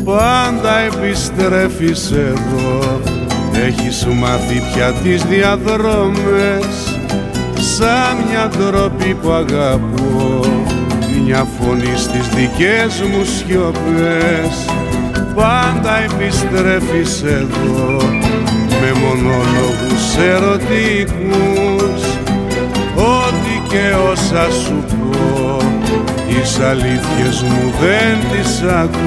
πάντα επιστρέφεις εδώ. Έχεις μάθει πια τις διαδρόμες σαν μια ντροπή που αγαπώ, μια φωνή στις δικές μου σιωπές. Πάντα επιστρέφεις εδώ με μονόλογους ερωτικούς, ό,τι και όσα σου πω τις αλήθειες μου δεν τις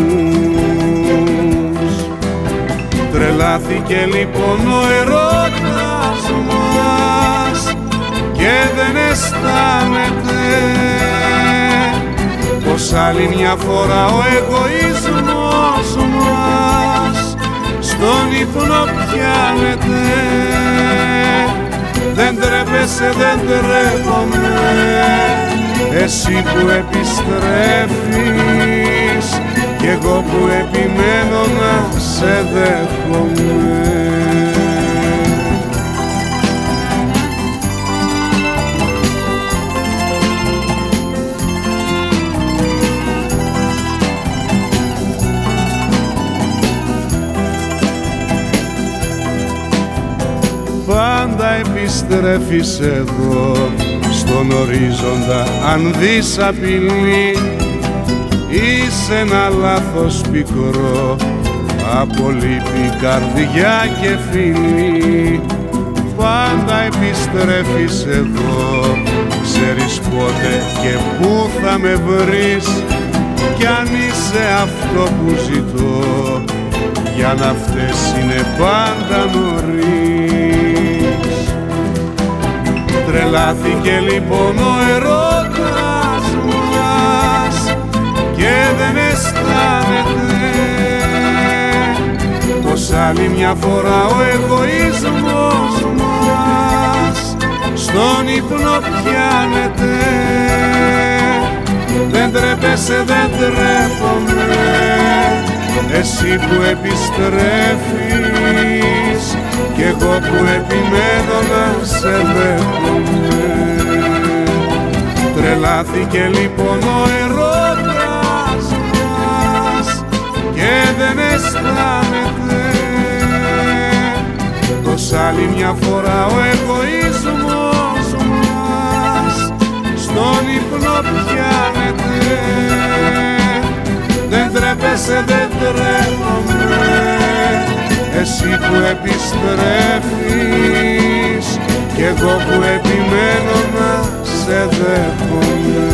ακούς. Τρελάθηκε λοιπόν ο ερώτας μας και δεν αισθάνεται πως άλλη μια φορά ο εγωισμός μας στον ύπνο πιάνεται. Δεν τρέπεσαι, δεν τρέπομαι, εσύ που επιστρέφεις κι εγώ που επιμένω να σε δέχομαι. Πάντα επιστρέφεις εδώ στον ορίζοντα αν δεις απειλή, είσαι ένα λάθος πικρό από λύπη, καρδιά και φίλη. Πάντα επιστρέφεις εδώ, ξέρεις πότε και πού θα με βρεις, κι αν είσαι αυτό που ζητώ για να φταίς είναι πάντα νωρίς. Τρελάθηκε λοιπόν ο ερώτας μας και δεν αισθάνεται πως άλλη μια φορά ο εγωισμός μας στον ύπνο πιάνεται. Δεν τρέπεσαι, δεν τρέπομαι, εσύ που επιστρέφεις κι εγώ που επιμένω να σε δέχομαι. Τρελάθηκε λοιπόν ο ερώτας μας και δεν αισθάνεται πως άλλη μια φορά ο εγωισμός μας στον ύπνο πιάνεται. Δεν τρέπεσαι, δεν τρέπομαι, εσύ που επιστρέφεις κι εγώ που επιμένω να σε δέχομαι.